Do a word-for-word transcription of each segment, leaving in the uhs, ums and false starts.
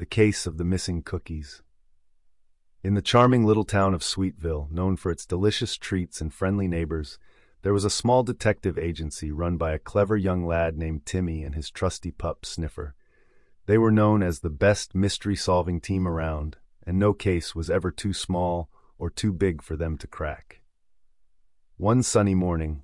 The Case of the Missing Cookies. In the charming little town of Sweetville, known for its delicious treats and friendly neighbors, there was a small detective agency run by a clever young lad named Timmy and his trusty pup, Sniffer. They were known as the best mystery-solving team around, and no case was ever too small or too big for them to crack. One sunny morning,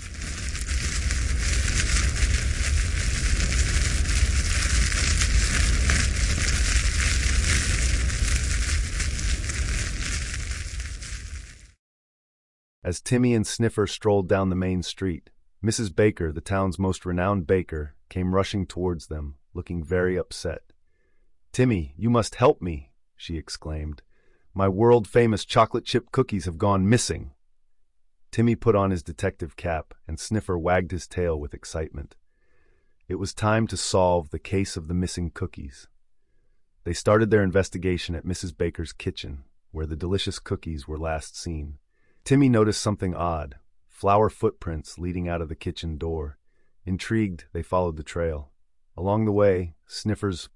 as Timmy and Sniffer strolled down the main street, Missus Baker, the town's most renowned baker, came rushing towards them, looking very upset. "Timmy, you must help me," she exclaimed. "My world-famous chocolate chip cookies have gone missing." Timmy put on his detective cap, and Sniffer wagged his tail with excitement. It was time to solve the case of the missing cookies. They started their investigation at Missus Baker's kitchen, where the delicious cookies were last seen. Timmy noticed something odd, flower footprints leading out of the kitchen door. Intrigued, they followed the trail. Along the way, Sniffer's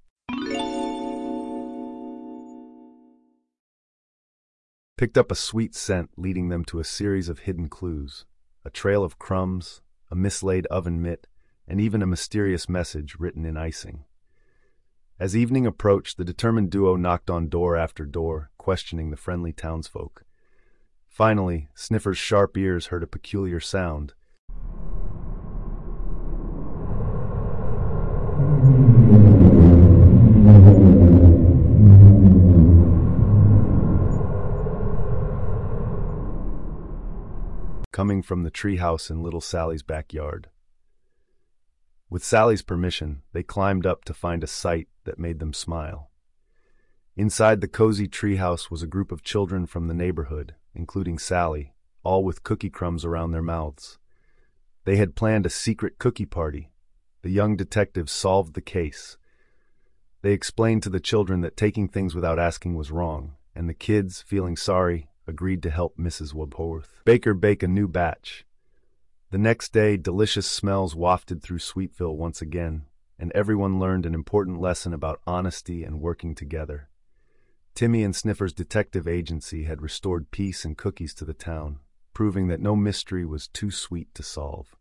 picked up a sweet scent leading them to a series of hidden clues, a trail of crumbs, a mislaid oven mitt, and even a mysterious message written in icing. As evening approached, the determined duo knocked on door after door, questioning the friendly townsfolk. Finally, Sniffer's sharp ears heard a peculiar sound. Coming from the treehouse in little Sally's backyard. With Sally's permission, they climbed up to find a sight that made them smile. Inside the cozy treehouse was a group of children from the neighborhood, including Sally, all with cookie crumbs around their mouths. They had planned a secret cookie party. The young detectives solved the case. They explained to the children that taking things without asking was wrong, and the kids, feeling sorry, agreed to help Missus Webhoworth Baker bake a new batch. The next day, delicious smells wafted through Sweetville once again, and everyone learned an important lesson about honesty and working together. Timmy and Sniffer's detective agency had restored peace and cookies to the town, proving that no mystery was too sweet to solve.